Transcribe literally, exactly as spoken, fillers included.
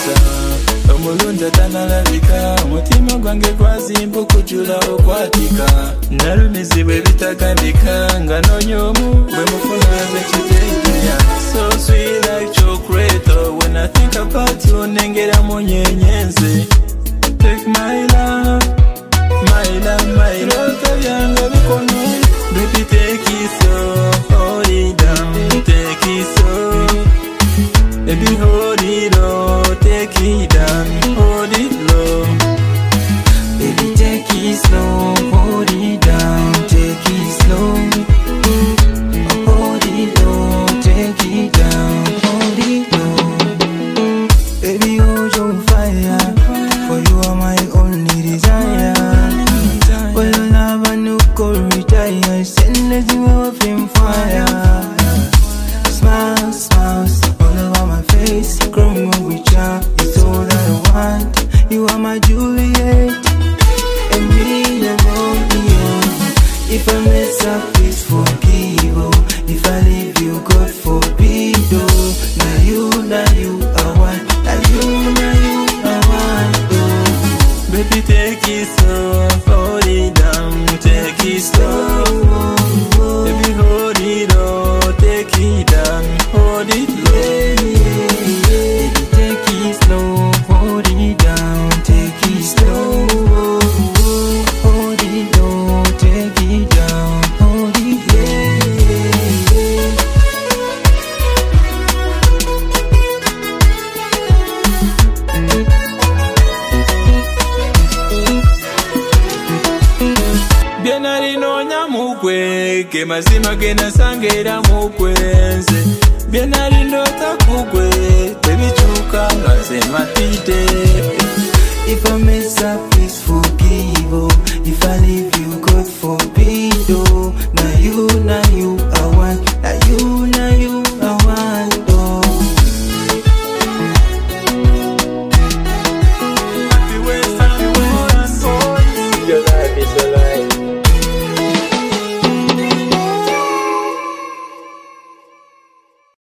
kisa omulunja tanalabika mutima gwange gwazimba kujula okwatika nalumizibwa ebitagambika nga nonyomu bwe mufuna bekitegeya so sweet like chocolate. When I think about you nengera munyenyenze. Take my love, my love, my love byanga bikono. Baby take it slow, hold it down, take it slow. Baby hold it low, take it down, hold it low. Baby take it slow, hold it down, take it slow. Hold it low, take it down, hold it low. Baby hold your fire, for you are my only desire. For your love I no go retire, send you off in fire. Smile, smiles all over my face, growing up with you, it's all that I want. You are my Juliet, and me the Romeo. If I mess up, please forgive. Oh. If I leave you, God forbid. Oh. Now you, now you are one. Now you, now you are one. Oh. Baby, take it slow, hold it down, take it slow. Oh. Baby, hold it low, take it down, hold it low. Baby, take it slow, hold it down, take it slow. Hold it low, take it down, hold it low. Bienari nonya mukwe, ke mazima gena sangera mukwenze. Bienari ndota kukwe, baby chuka ngaze matite. If I mess up, please forgive. Oh. If I leave you, God forbid. Oh. Now you, now you